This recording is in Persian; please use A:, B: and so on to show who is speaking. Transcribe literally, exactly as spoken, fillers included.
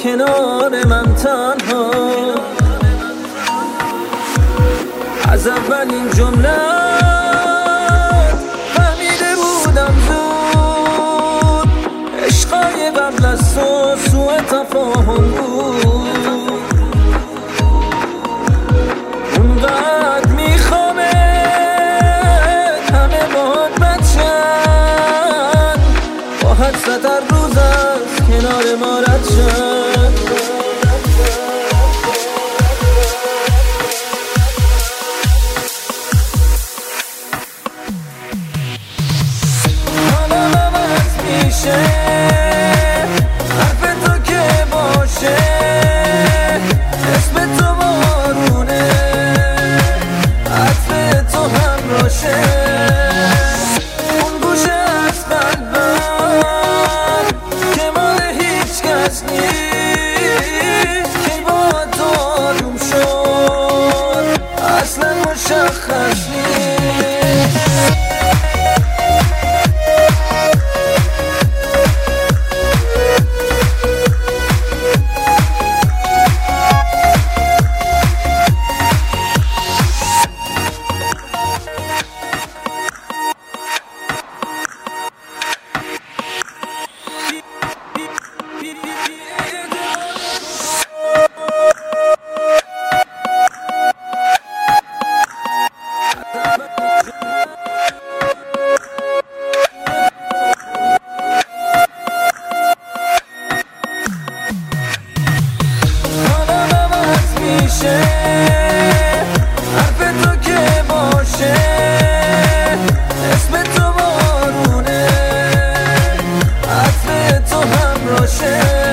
A: کنار من تنها. از اولین جمله فهمیده بودم زود عشقای قبل از تو سوء تفاهم بود. اونقدر میخوامت همه باهات بچن، با حد ستر روز از کنار ما رد شد. حالم عوض میشه حرف تو که باشه، اسم تو بارونه عطر تو همراشه. اون گوشه از قلبم که مال هیچ کس نیست، که با تو آروم شد اصلا مشخص نیست. حرف تو که باشه، اسم تو بارونه عطر تو همراشه.